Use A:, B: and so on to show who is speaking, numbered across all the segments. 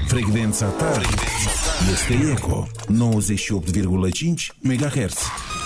A: Frecvența ta este Eco 98,5 MHz.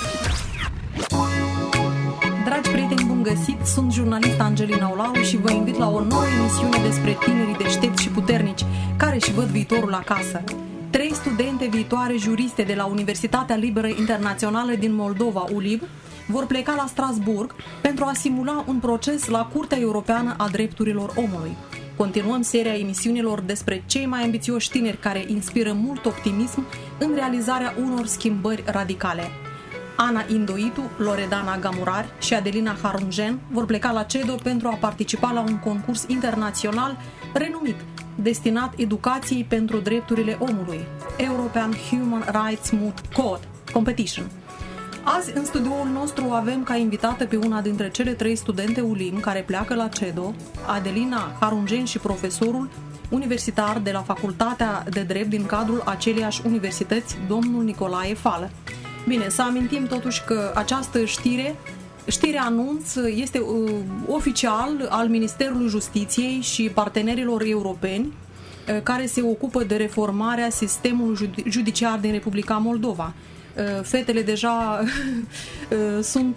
B: Dragi prieteni, bun găsit! Sunt jurnalista Angelina Olaru și vă invit la o nouă emisiune despre tinerii deștepți și puternici care își văd viitorul acasă. 3 studente viitoare juriste de la Universitatea Liberă Internațională din Moldova, ULIB, vor pleca la Strasbourg pentru a simula un proces la Curtea Europeană a Drepturilor Omului. Continuăm seria emisiunilor despre cei mai ambițioși tineri care inspiră mult optimism în realizarea unor schimbări radicale. Ana Indoitu, Loredana Gamurar și Adelina Harunjen vor pleca la CEDO pentru a participa la un concurs internațional renumit, destinat educației pentru drepturile omului, European Human Rights Moot Code Competition. Azi, în studioul nostru, avem ca invitată pe una dintre cele 3 studente ULIM care pleacă la CEDO, Adelina Harunjen și profesorul universitar de la Facultatea de Drept din cadrul aceleiași universități, domnul Nicolae Fală. Bine, să amintim totuși că această știre anunț este oficial al Ministerului Justiției și partenerilor europeni care se ocupă de reformarea sistemului judiciar din Republica Moldova. Fetele deja sunt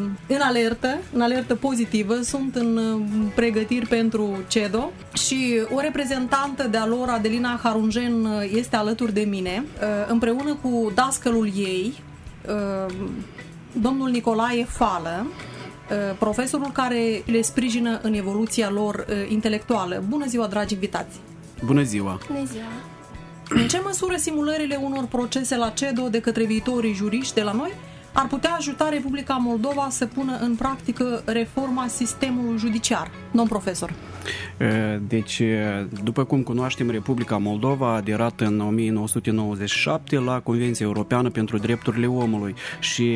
B: în alertă pozitivă, sunt în pregătiri pentru CEDO și o reprezentantă de-a lor, Adelina Harunjen, este alături de mine, împreună cu dascălul ei, domnul Nicolae Fală, profesorul care le sprijină în evoluția lor intelectuală. Bună ziua, dragi invitați!
C: Bună ziua!
D: Bună ziua!
B: În ce măsură simulările unor procese la CEDO de către viitorii juriști de la noi ar putea ajuta Republica Moldova să pună în practică reforma sistemului judiciar? Domn profesor.
C: Deci, după cum cunoaștem, Republica Moldova a aderat în 1997 la Convenția Europeană pentru Drepturile Omului și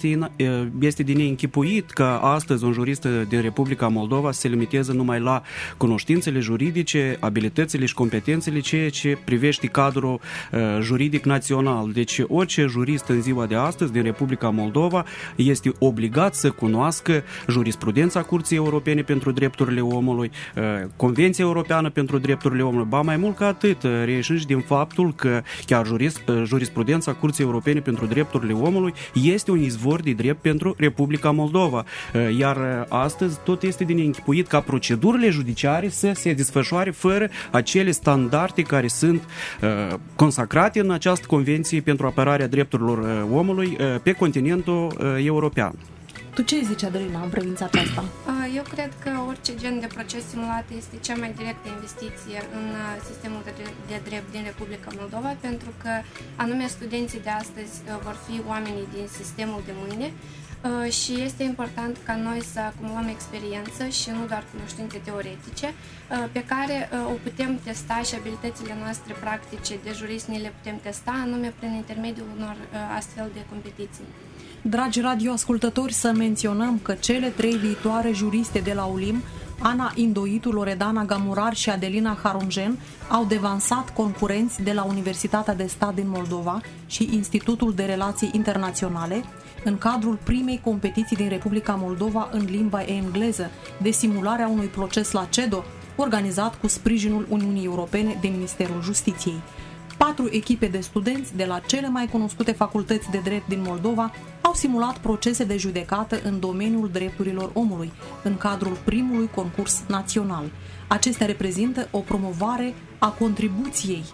C: este de neînchipuit că astăzi un jurist din Republica Moldova se limitează numai la cunoștințele juridice, abilitățile și competențele, ceea ce privește cadrul juridic național. Deci, orice jurist în ziua de astăzi din Republica Moldova este obligat să cunoască jurisprudența Curții Europene pentru Drepturile Omului, Convenția Europeană pentru Drepturile Omului, ba mai mult ca atât, reieșind și din faptul că chiar jurisprudența Curții Europene pentru Drepturile Omului este un izvor de drept pentru Republica Moldova. Iar astăzi tot este de neînchipuit ca procedurile judiciare să se desfășoare fără acele standarde care sunt consacrate în această Convenție pentru apărarea drepturilor omului pe continentul european.
B: Tu ce zici, Adelina, în privința aceasta?
D: Eu cred că orice gen de proces simulat este cea mai directă investiție în sistemul de drept din Republica Moldova, pentru că anume studenții de astăzi vor fi oamenii din sistemul de mâine și este important ca noi să acumulăm experiență și nu doar cunoștințe teoretice pe care o putem testa și abilitățile noastre practice de jurist ne le putem testa anume prin intermediul unor astfel de competiții.
B: Dragi radioascultători, să menționăm că cele 3 viitoare juriste de la ULIM, Ana Indoitu, Loredana Gamurar și Adelina Harunjen, au devansat concurenți de la Universitatea de Stat din Moldova și Institutul de Relații Internaționale în cadrul primei competiții din Republica Moldova în limba engleză de simularea unui proces la CEDO, organizat cu sprijinul Uniunii Europene de Ministerul Justiției. 4 echipe de studenți de la cele mai cunoscute facultăți de drept din Moldova au simulat procese de judecată în domeniul drepturilor omului, în cadrul primului concurs național. Acestea reprezintă o promovare a contribuției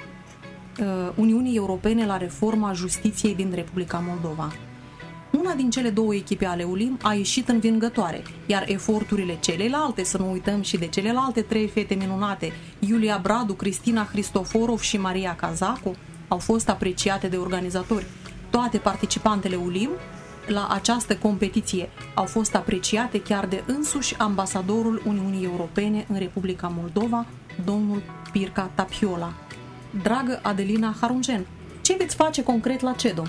B: Uniunii Europene la reforma justiției din Republica Moldova. Una din cele 2 echipe ale ULIM a ieșit învingătoare, iar eforturile celelalte, să nu uităm și de celelalte 3 fete minunate, Iulia Bradu, Cristina Cristoforov și Maria Cazacu, au fost apreciate de organizatori. Toate participantele ULIM la această competiție au fost apreciate chiar de însuși ambasadorul Uniunii Europene în Republica Moldova, domnul Pirca Tapiola. Dragă Adelina Harunjen, ce veți face concret la CEDO?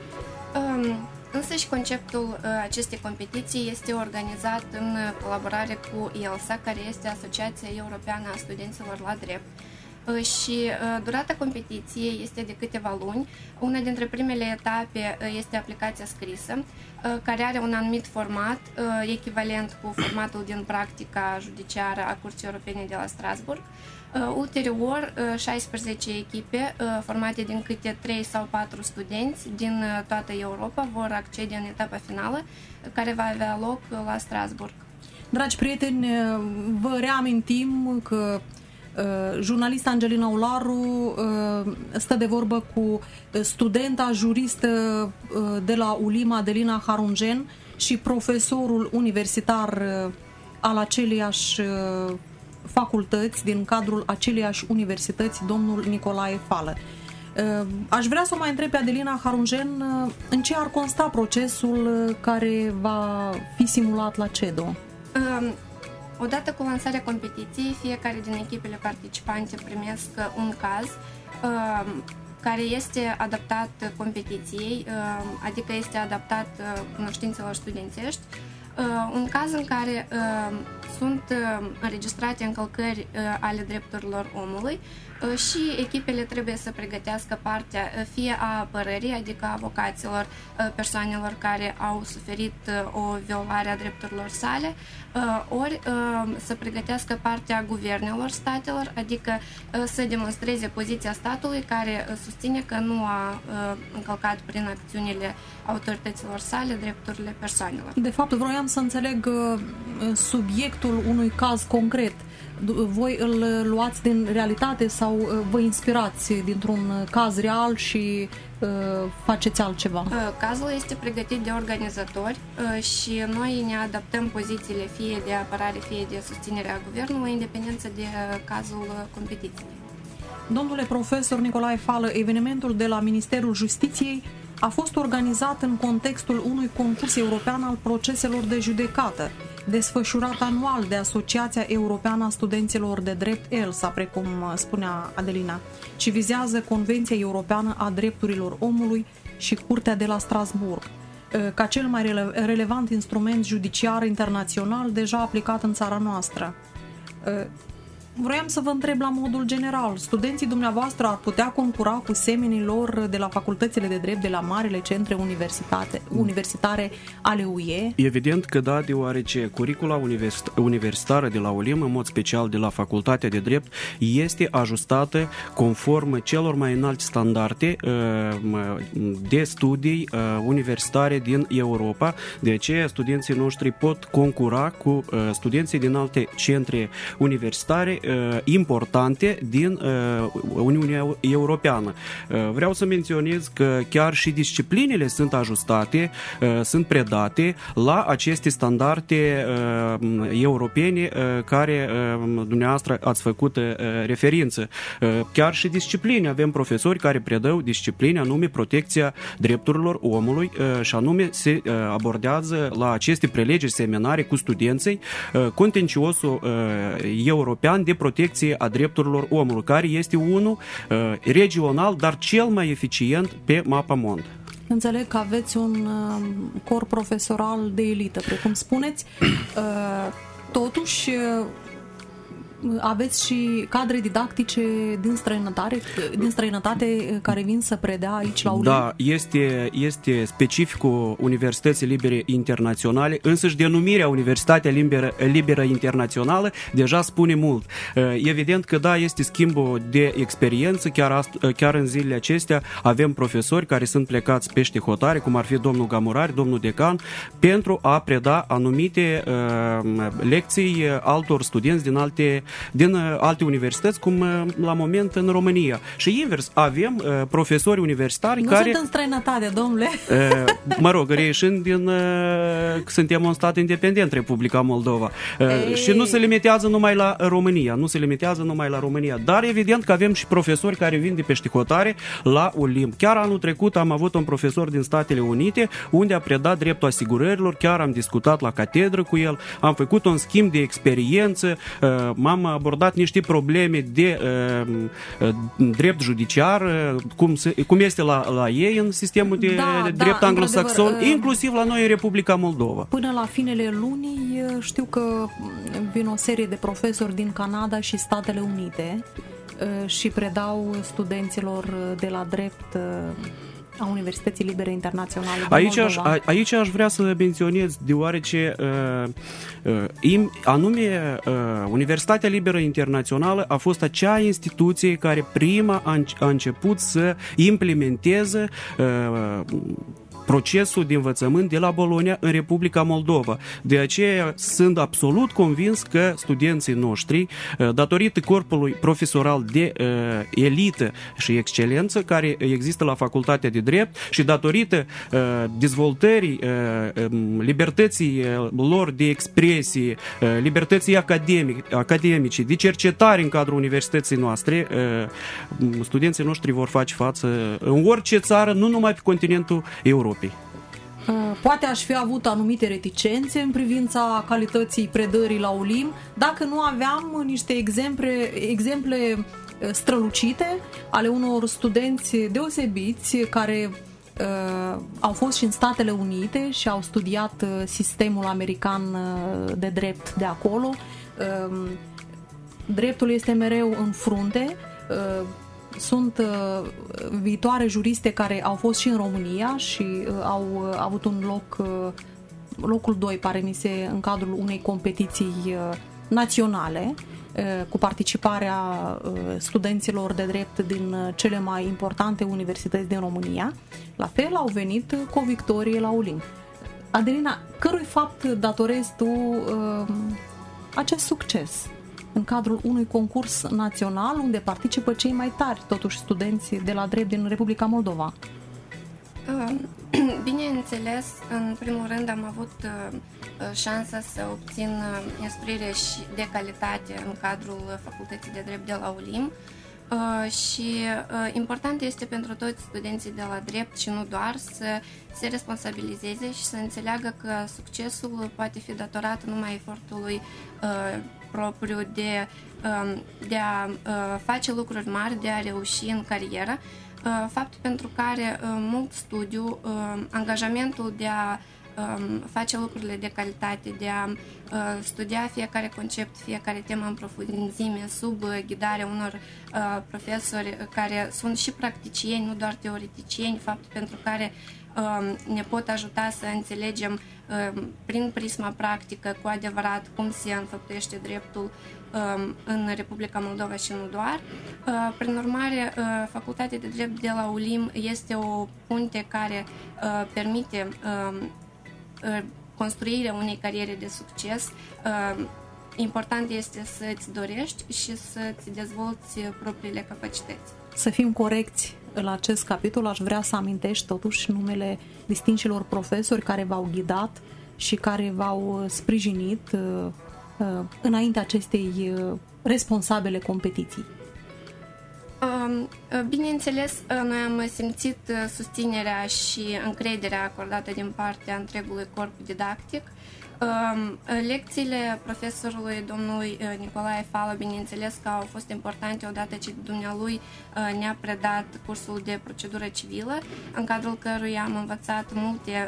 D: Însă și conceptul acestei competiții este organizat în colaborare cu ELSA, care este Asociația Europeană a Studenților la Drept. și durata competiției este de câteva luni. Una dintre primele etape este aplicația scrisă, care are un anumit format, echivalent cu formatul din practica judiciară a Curții Europene de la Strasbourg. Ulterior, 16 echipe formate din câte 3 sau 4 studenți din toată Europa vor accede în etapa finală, care va avea loc la Strasbourg.
B: Dragi prieteni, vă reamintim că jurnalista Angelina Ularu stă de vorbă cu studenta juristă de la ULIM, Adelina Harungen, și profesorul universitar al aceleiași facultăți, din cadrul aceleiași universități, domnul Nicolae Fală. Aș vrea să o mai întreb pe Adelina Harungen în ce ar consta procesul care va fi simulat la CEDO.
D: Odată cu lansarea competiției, fiecare din echipele participante primesc un caz care este adaptat competiției, adică este adaptat cunoștințelor studențești. Un caz în care sunt înregistrate încălcări ale drepturilor omului și echipele trebuie să pregătească partea fie a apărării, adică a avocaților persoanelor care au suferit o violare a drepturilor sale, ori să pregătească partea guvernelor statelor, adică să demonstreze poziția statului care susține că nu a încălcat prin acțiunile autorităților sale drepturile persoanelor.
B: De fapt, vroiam să înțeleg subiectul unui caz concret. Voi îl luați din realitate sau vă inspirați dintr-un caz real și faceți altceva?
D: Cazul este pregătit de organizatori și noi ne adaptăm pozițiile fie de apărare, fie de susținere a guvernului, în dependență de cazul competiției.
B: Domnule profesor Nicolae Fală, evenimentul de la Ministerul Justiției a fost organizat în contextul unui concurs european al proceselor de judecată, desfășurat anual de Asociația Europeană a Studenților de Drept, ELSA, precum spunea Adelina, și vizează Convenția Europeană a Drepturilor Omului și Curtea de la Strasbourg, ca cel mai relevant instrument judiciar internațional deja aplicat în țara noastră. Vroiam să vă întreb la modul general, studenții dumneavoastră ar putea concura cu semenii lor de la facultățile de drept, de la marile centre universitare ale UE?
C: Evident că da, deoarece curicula universitară de la ULIM, în mod special de la Facultatea de Drept, este ajustată conform celor mai înalte standarde de studii universitare din Europa. De aceea studenții noștri pot concura cu studenții din alte centre universitare importante din Uniunea Europeană. Vreau să menționez că chiar și disciplinele sunt ajustate, sunt predate la aceste standarde europene care dumneavoastră ați făcut referință. Chiar și discipline. Avem profesori care predau discipline, anume protecția drepturilor omului și anume se abordează la aceste prelegeri, seminarii cu studenții contenciosul european de protecție a drepturilor omului, care este unul regional, dar cel mai eficient pe mapamond.
B: Înțeleg că aveți un corp profesoral de elită, precum spuneți. Totuși, aveți și cadre didactice din străinătate care vin să predea aici la ULIM?
C: Da, este specificul Universității Libere Internaționale, însăși denumirea Universitatea Liberă Internațională deja spune mult. Evident că da, este schimbul de experiență, chiar în zilele acestea avem profesori care sunt plecați pește hotare, cum ar fi domnul Gamurari, domnul decan, pentru a preda anumite lecții altor studenți din alte universități, cum la moment în România. Și invers, avem profesori universitari care...
B: Nu sunt în străinătate, domnule.
C: Mă rog, reieșind suntem un stat independent, Republica Moldova. Și nu se limitează numai la România. Dar evident că avem și profesori care vin de pește hotare la ULIM. Chiar anul trecut am avut un profesor din Statele Unite unde a predat dreptul asigurărilor, chiar am discutat la catedră cu el, am făcut un schimb de experiență, m-am abordat niște probleme de drept judiciar, cum este la ei în sistemul de drept anglosaxon, inclusiv la noi în Republica Moldova.
B: Până la finele lunii știu că vin o serie de profesori din Canada și Statele Unite și predau studenților de la drept a Universității Libere Internaționale din Moldova.
C: Aici aș vrea să menționez, deoarece anume Universitatea Liberă Internațională a fost acea instituție care prima a început să implementeze procesul de învățământ de la Bologna în Republica Moldova. De aceea sunt absolut convins că studenții noștri, datorită corpului profesoral de elită și excelență care există la Facultatea de Drept și datorită dezvoltării libertății lor de expresie, libertății academice, de cercetare în cadrul universității noastre, studenții noștri vor face față în orice țară, nu numai pe continentul Europei.
B: Poate aș fi avut anumite reticențe în privința calității predării la ULIM dacă nu aveam niște exemple strălucite ale unor studenți deosebiți care au fost și în Statele Unite și au studiat sistemul american de drept de acolo. Dreptul este mereu în frunte. Sunt viitoare juriste care au fost și în România și au avut un locul 2, pare mi se, în cadrul unei competiții naționale cu participarea studenților de drept din cele mai importante universități din România. La fel au venit cu o victorie la ULIM. Adelina, cărui fapt datorezi tu acest succes în cadrul unui concurs național unde participă cei mai tari, totuși, studenți de la drept din Republica Moldova?
D: Bineînțeles, în primul rând am avut șansa să obțin instruire și de calitate în cadrul Facultății de Drept de la ULIM și important este pentru toți studenții de la drept și nu doar să se responsabilizeze și să înțeleagă că succesul poate fi datorat numai efortului propriu de a face lucruri mari, de a reuși în carieră, fapt pentru care mult studiu, angajamentul de a face lucrurile de calitate, de a studia fiecare concept, fiecare temă în profunzime, sub ghidarea unor profesori care sunt și practicieni, nu doar teoreticieni, fapt pentru care ne pot ajuta să înțelegem prin prisma practică cu adevărat cum se înfăptuiește dreptul în Republica Moldova și nu doar. Prin urmare, Facultatea de Drept de la ULIM este o punte care permite construirea unei cariere de succes. Important este să-ți dorești și să-ți dezvolți propriile capacități.
B: Să fim corecți la acest capitol, aș vrea să amintești totuși numele distinșilor profesori care v-au ghidat și care v-au sprijinit înainte acestei responsabile competiții.
D: Bineînțeles, noi am simțit susținerea și încrederea acordată din partea întregului corp didactic. Lecțiile profesorului domnului Nicolae Fală, bineînțeles că au fost importante odată ce dumnealui ne-a predat cursul de procedură civilă, în cadrul căruia am învățat multe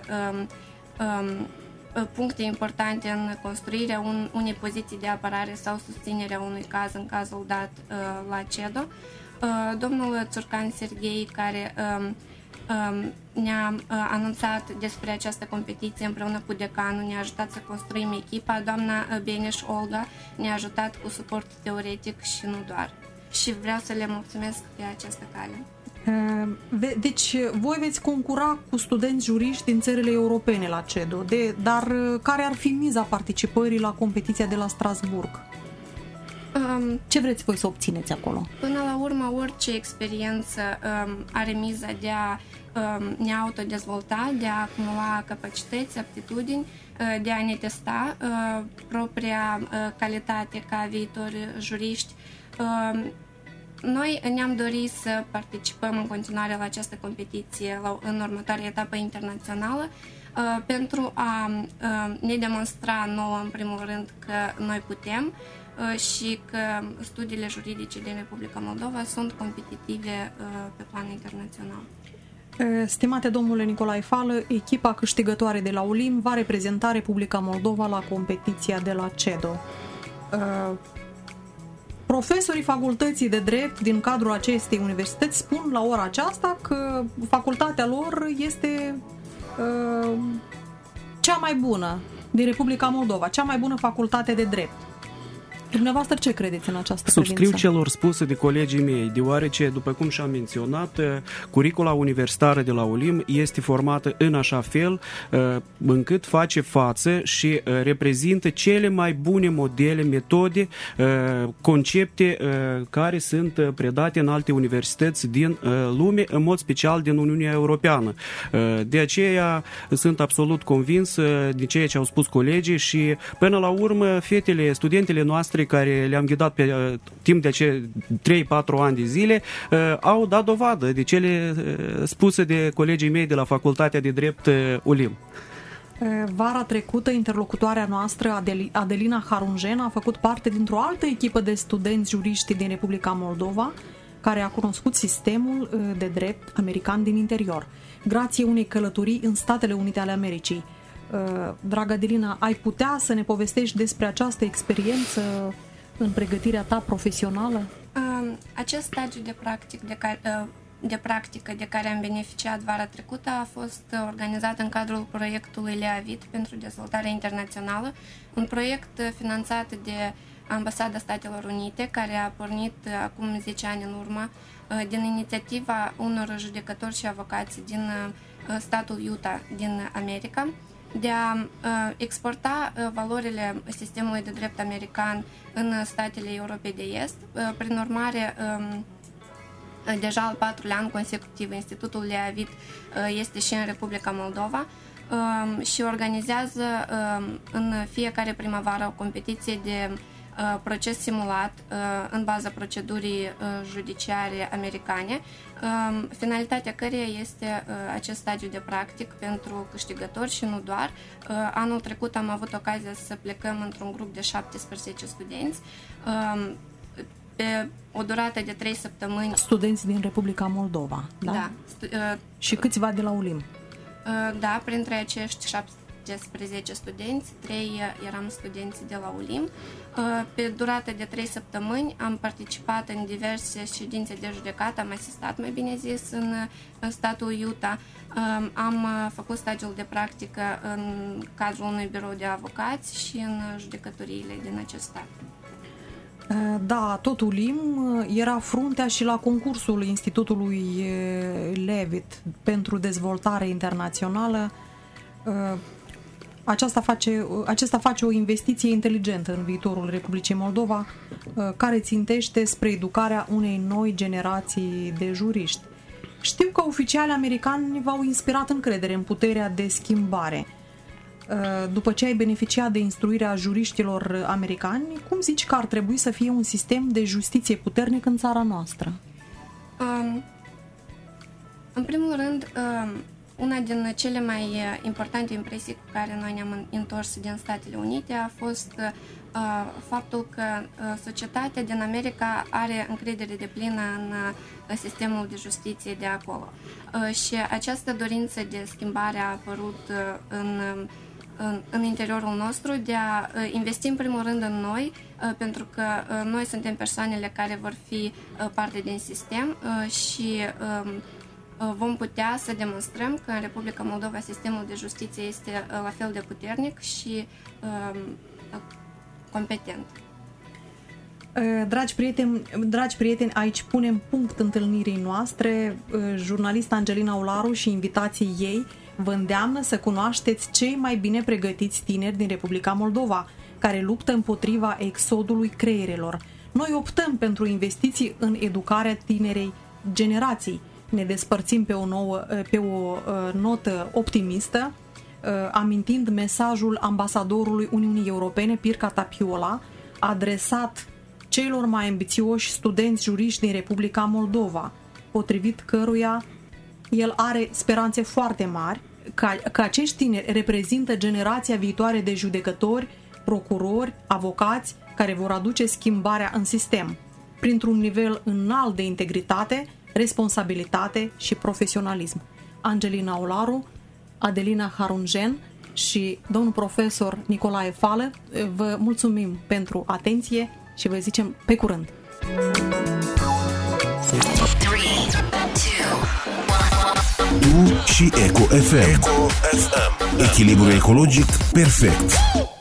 D: puncte importante în construirea unei poziții de apărare sau susținerea unui caz în cazul dat la CEDO. Domnul Țurcan Serghei, care ne-a anunțat despre această competiție împreună cu decanul, ne-a ajutat să construim echipa, doamna Beneș Olga ne-a ajutat cu suport teoretic și nu doar. Și vreau să le mulțumesc pe această cale.
B: Deci, voi veți concura cu studenți juriști din țările europene la CEDO, dar care ar fi miza participării la competiția de la Strasburg? Ce vreți voi să obțineți acolo?
D: Până la urmă, orice experiență are miza de a ne autodezvolta, de a acumula capacități, aptitudini, de a ne testa propria calitate ca viitori juriști. Noi ne-am dorit să participăm în continuare la această competiție în următoarea etapă internațională pentru a ne demonstra nouă, în primul rând, că noi putem și că studiile juridice din Republica Moldova sunt competitive pe plan internațional.
B: Stimate domnule Nicolae Fală, echipa câștigătoare de la ULIM va reprezenta Republica Moldova la competiția de la CEDO. Profesorii facultății de drept din cadrul acestei universități spun la ora aceasta că facultatea lor este cea mai bună din Republica Moldova, cea mai bună facultate de drept. Dumneavoastră ce credeți în această
C: Subscriu
B: credință?
C: celor spuse de colegii mei, deoarece, după cum și-am menționat, curicula universitară de la ULIM este formată în așa fel încât face față și reprezintă cele mai bune modele, metode, concepte care sunt predate în alte universități din lume, în mod special din Uniunea Europeană. De aceea sunt absolut convins de ceea ce au spus colegii și, până la urmă, fetele, studentele noastre care le-am ghidat pe timp de acei 3-4 ani de zile au dat dovadă de cele spuse de colegii mei de la Facultatea de Drept ULIM.
B: Vara trecută, interlocutoarea noastră, Adelina Harunjen, a făcut parte dintr-o altă echipă de studenți juriști din Republica Moldova, care a cunoscut sistemul de drept american din interior, grație unei călătorii în Statele Unite ale Americii. Dragă Adelina, ai putea să ne povestești despre această experiență în pregătirea ta profesională?
D: Acest stagiu de practică de care am beneficiat vara trecută a fost organizat în cadrul proiectului LEAVIT pentru dezvoltare internațională, un proiect finanțat de Ambasada Statelor Unite, care a pornit acum 10 ani în urmă din inițiativa unor judecători și avocați din statul Utah din America, de a exporta valorile sistemului de drept american în statele Europei de Est. Prin urmare, deja al 4-lea an consecutiv, Institutul LEAVIT este și în Republica Moldova și organizează în fiecare primăvară o competiție de proces simulat în baza procedurii judiciare americane, finalitatea căreia este acest stagiu de practic pentru câștigători și nu doar. Anul trecut am avut ocazia să plecăm într-un grup de 17 studenți pe o durată de 3 săptămâni.
B: Studenți din Republica Moldova, da?
D: Da.
B: Și câțiva de la ULIM?
D: Da, printre acești 17 studenți, 3 eram studenți de la ULIM. Pe durată de 3 săptămâni am participat în diverse ședințe de judecată, am asistat, mai bine zis, în statul Utah. Am făcut stagiul de practică în cadrul unui birou de avocați și în judecătoriile din acest stat.
B: Da, tot ULIM era fruntea și la concursul Institutului LEAVIT pentru dezvoltare internațională. Acesta face o investiție inteligentă în viitorul Republicii Moldova, care țintește spre educarea unei noi generații de juriști. Știu că oficialii americani v-au inspirat încredere în puterea de schimbare. După ce ai beneficiat de instruirea juriștilor americani, cum zici că ar trebui să fie un sistem de justiție puternic în țara noastră?
D: În primul rând, una din cele mai importante impresii cu care noi ne-am întors din Statele Unite a fost faptul că societatea din America are încredere deplină în sistemul de justiție de acolo. Și această dorință de schimbare a apărut în interiorul nostru, de a investi în primul rând în noi, pentru că noi suntem persoanele care vor fi parte din sistem și vom putea să demonstrăm că în Republica Moldova sistemul de justiție este la fel de puternic și competent.
B: Dragi prieteni, aici punem punct întâlnirii noastre. Jurnalista Angelina Ularu și invitații ei vă îndeamnă să cunoașteți cei mai bine pregătiți tineri din Republica Moldova, care luptă împotriva exodului creierelor. Noi optăm pentru investiții în educarea tinerei generații. Ne despărțim pe o notă optimistă, amintind mesajul ambasadorului Uniunii Europene, Pirca Tapiola, adresat celor mai ambițioși studenți juriști din Republica Moldova, potrivit căruia el are speranțe foarte mari că acești tineri reprezintă generația viitoare de judecători, procurori, avocați care vor aduce schimbarea în sistem, printr-un nivel înalt de integritate, responsabilitate și profesionalism. Angelina Ularu, Adelina Harunjen și domnul profesor Nicolae Fală, vă mulțumim pentru atenție și vă zicem pe curând!
A: Tu și Eco FM. Echilibru ecologic perfect.